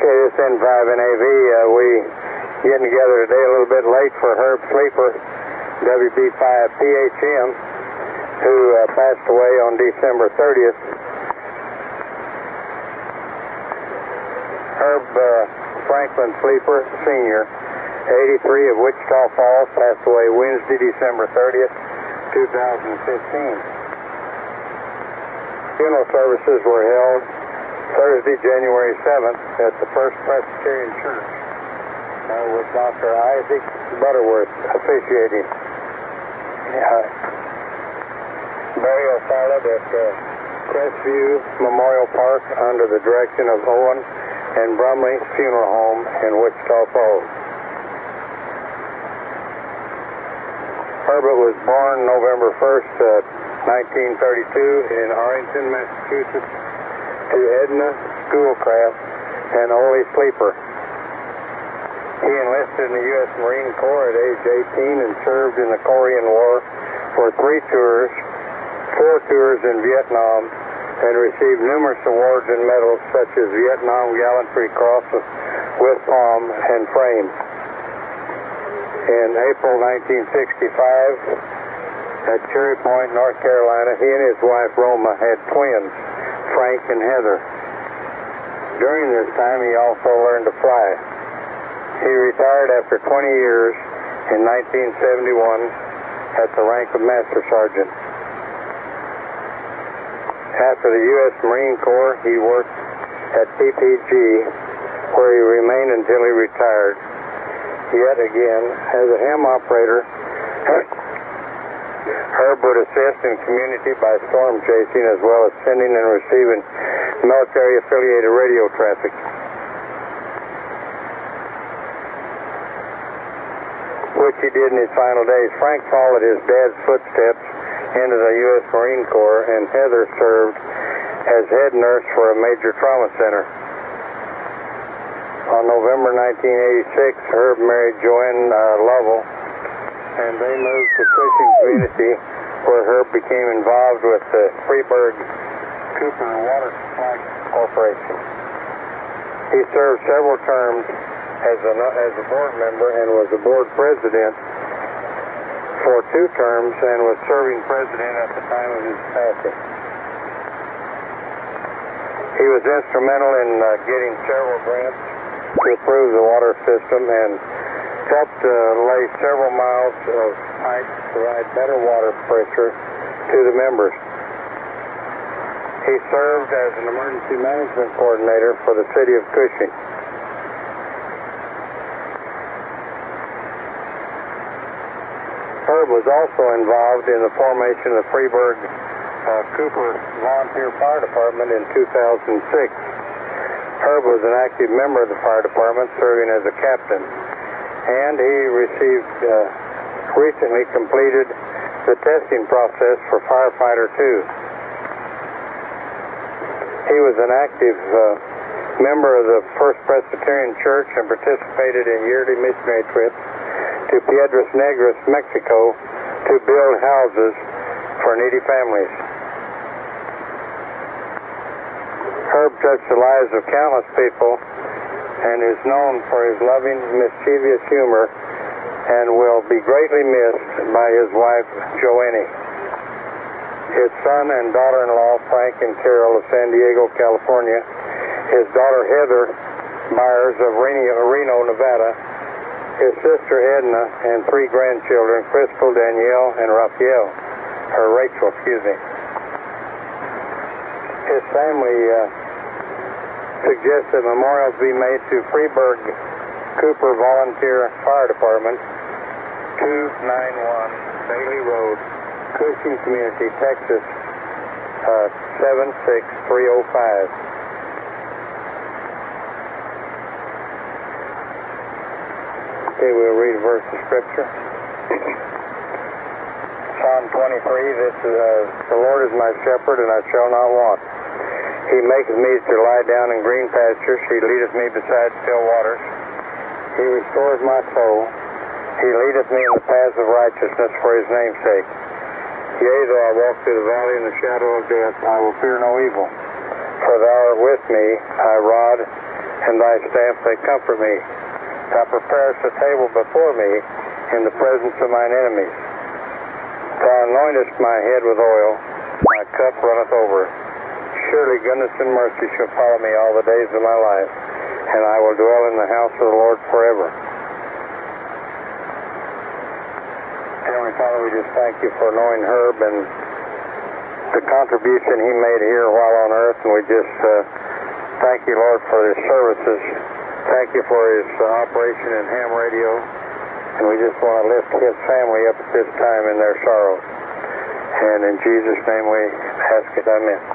Okay, this N5NAV, we getting together today a little bit late for Herb Sleeper, WB5PHM, who passed away on December 30th. Herb Franklin Sleeper, Sr., 83 of Wichita Falls, passed away Wednesday, December 30th, 2015. Funeral services were held Thursday, January 7th at the First Presbyterian Church with Dr. Isaac Butterworth officiating. Burial followed at Crestview Memorial Park under the direction of Owen and Brumley Funeral Home in Wichita Falls. Herbert was born November 1st, 1932 in Arlington, Massachusetts, to Edna Schoolcraft and Ole Sleeper. He enlisted in the U.S. Marine Corps at age 18 and served in the Korean War for 3 tours, 4 tours in Vietnam, and received numerous awards and medals such as Vietnam Gallantry Cross with Palm and Frame. In April 1965, at Cherry Point, North Carolina, he and his wife Roma had twins, Frank and Heather. During this time, he also learned to fly. He retired after 20 years in 1971 at the rank of Master Sergeant. After the U.S. Marine Corps, he worked at PPG, where he remained until he retired. Yet again, as a ham operator, Herb would assist in community by storm chasing as well as sending and receiving military-affiliated radio traffic. Which he did in his final days. Frank followed his dad's footsteps into the U.S. Marine Corps, and Heather served as head nurse for a major trauma center. On November 1986, Herb married Joanne Lovell, and they moved to Cushing Community, where Herb became involved with the Freeburg Cooper Water Supply Corporation. He served several terms as a board member and was a board president for 2 terms and was serving president at the time of his passing. He was instrumental in getting several grants to improve the water system and helped lay several miles of pipe to provide better water pressure to the members. He served as an emergency management coordinator for the city of Cushing. Herb was also involved in the formation of the Freeburg Cooper Volunteer Fire Department in 2006. Herb was an active member of the fire department, serving as a captain, and he recently completed the testing process for Firefighter 2. He was an active member of the First Presbyterian Church and participated in yearly missionary trips to Piedras Negras, Mexico, to build houses for needy families. Herb touched the lives of countless people and is known for his loving, mischievous humor and will be greatly missed by his wife, Joanne. His son and daughter-in-law, Frank and Carol of San Diego, California, his daughter, Heather Byers of Reno, Nevada, his sister Edna, and 3 grandchildren, Crystal, Danielle, and Rachel. His family suggests that memorials be made to Freeburg Cooper Volunteer Fire Department, 291 Bailey Road, Cushing Community, Texas, 76305. Okay, we'll read a verse of Scripture. Psalm 23, this is, the Lord is my shepherd, and I shall not want. He maketh me to lie down in green pastures. He leadeth me beside still waters. He restores my soul. He leadeth me in the paths of righteousness for his name's sake. Yea, though I walk through the valley in the shadow of death, I will fear no evil. For thou art with me, thy rod and thy staff they comfort me. Thou preparest a table before me in the presence of mine enemies. Thou anointest my head with oil, my cup runneth over. Surely goodness and mercy shall follow me all the days of my life, and I will dwell in the house of the Lord forever. Heavenly Father, we just thank you for knowing Herb and the contribution he made here while on earth, and we just thank you, Lord, for his services. Thank you for his operation in ham radio, and we just want to lift his family up at this time in their sorrow. And in Jesus' name we ask it, amen.